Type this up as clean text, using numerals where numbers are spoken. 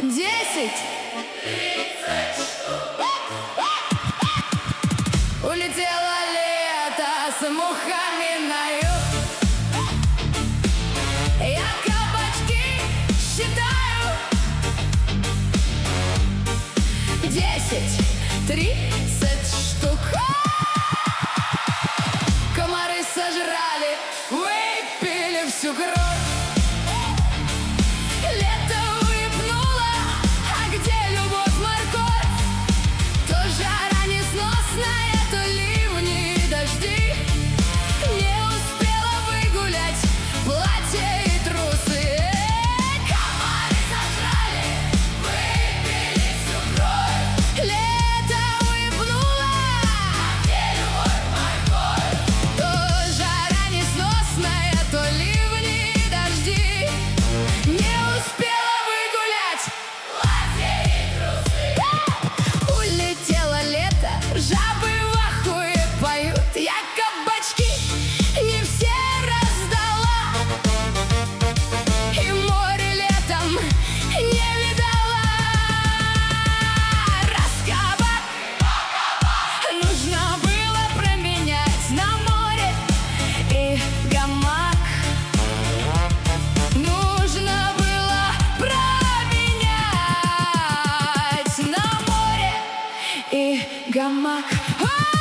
10. Улетело лето с мухами на юг. Я кабачки считаю. 10, 30 штук. Комары сожрали, выпили всю кровь. Лето выпнуло, а где любовь, морковь? То жара несносная, то ливни и дожди. Не успела выгулять платье и трусы. Комары сожрали, выпили всю кровь. Лето выпнуло, а где любовь, морковь? То жара несносная, то ливни и дожди. Не успела выгулять платье и трусы. Улетело лето, жабы в ахуе поют. Я кабачки не все раздала, и море летом не видала. Раскабак нужно было променять на море и гамак. Нужно было променять на море и гамак.